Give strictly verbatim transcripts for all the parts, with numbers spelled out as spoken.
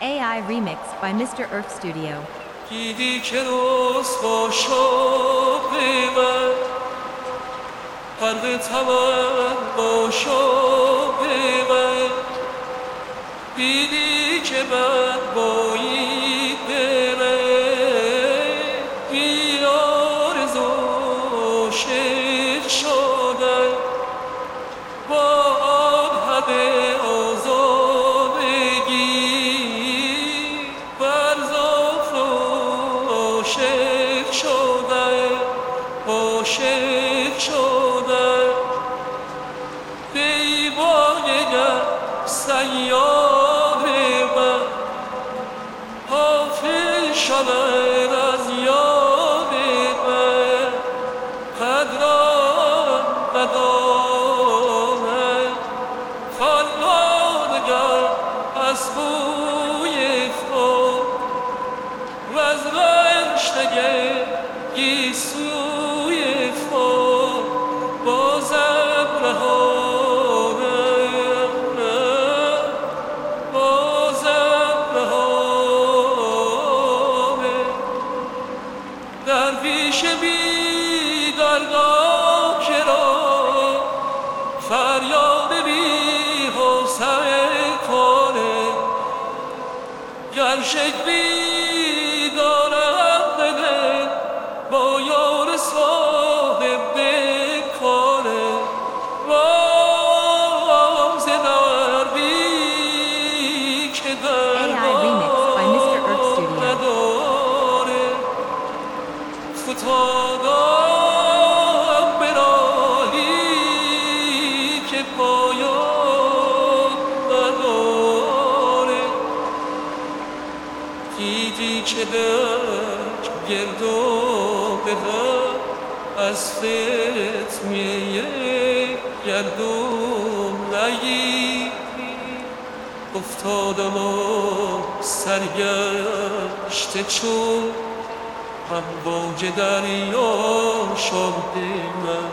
A I remix by Mister Earth Studio. دیدی که رسوا شد به من، قلب تمنا شد به من. دیدی که من باید بره، بی آرزو عاشق شدم. با آن همه آزادگی بر زلف عاشق شدم، عاشق شدم. دیوانه گر سیاد من، غافل شود از یاد من. قدرم ندارد خلوتگر از بوی خود، وز رشته گیسوی خود. بازم رهانم، بازم رهانم. در پیش بی درگاه چرا فریاد بی حوصله کنه؟ گر شکلی دارم بده با یار صاحب دل کنه. راز دردی که در A I remix by Mister Earth Studio. نداره، فتادم به راهی که پایان نداره. دیدی که دشت گرد و بدر از فتمیه گردون نگیری. افتادم و سرگشته چون امواج دریا شد من،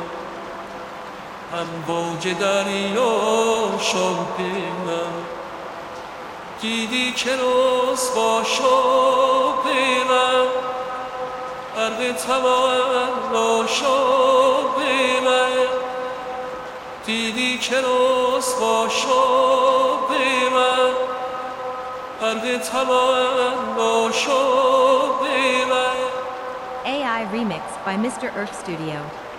امواج دریا شد من. دیدی که رسوا شد من، قلب تمنا شد من. دیدی که رسوا شد من، قلب تمنا شد من. A I remix by Mister Earth Studio.